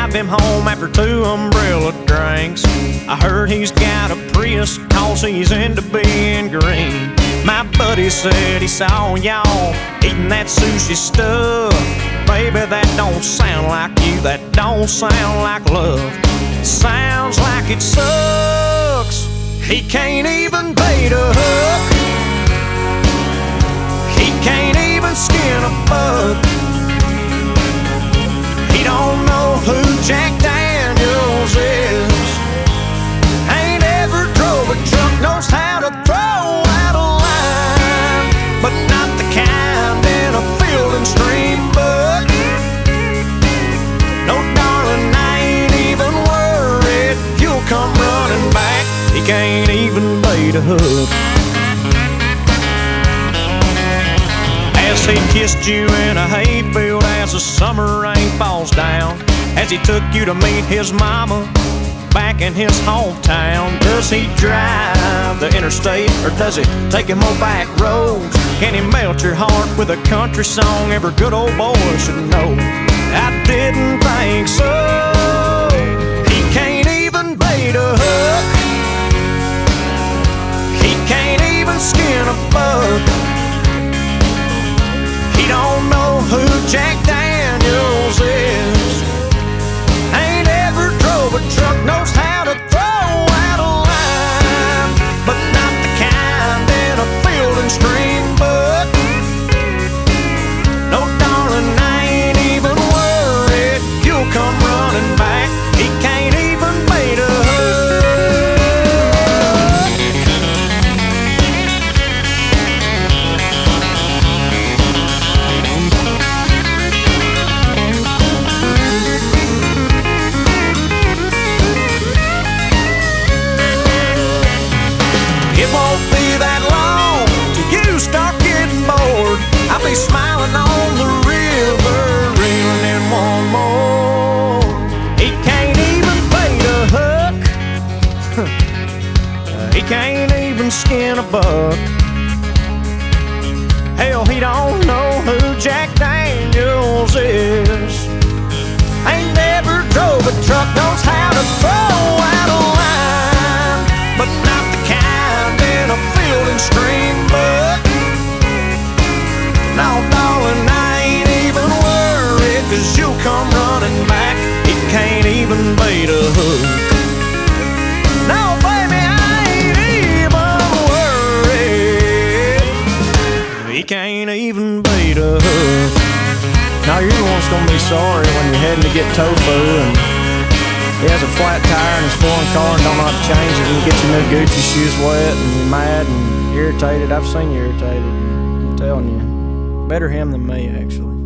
drive him home after 2 umbrella drinks. I heard he's got a Prius cause he's into being green. My buddy said he saw y'all eating that sushi stuff. Baby, that don't sound like you, that don't sound like love. It sounds like it sucks. He can't even bait a hook. He can't even skin a bug. He don't know who Jack Daniels is. Ain't ever drove a truck, knows how to throw out a line, but not the kind in a field and stream book. No, darling, I ain't even worried. You'll come running back. He can't even bait a hook. As he kissed you in a hayfield as the summer rain falls down, as he took you to meet his mama back in his hometown. Does he drive the interstate or does he take him on back roads? Can he melt your heart with a country song every good old boy should know? I didn't think so. He can't even bait a hook. He can't even skin a bug. He don't know who Jack Daniels is. Ain't ever drove a truck, knows how to throw out a line, but not the kind in a field and stream book. No, darling, I ain't even worried. You'll come running back. He can't even bait a hook. It won't be that long till you start getting bored. I'll be smiling on the river, reeling in one more. He can't even bait a hook. He can't even skin a buck. Hell, he don't know who Jack Daniels is. Ain't never drove a truck, knows how to throw out a line, but not the kind in a field and stream book. No, darling, I ain't even worried, 'cause you'll come running back. He can't even bait a hook. No, baby, I ain't even worried. He can't even bait a hook. Now you're the one that's gonna be sorry when you're heading to get tofu and he has a flat tire in his foreign car and don't know how to change it, and you get your new Gucci shoes wet and you're mad and irritated. I've seen you irritated. I'm telling you. Better him than me, actually.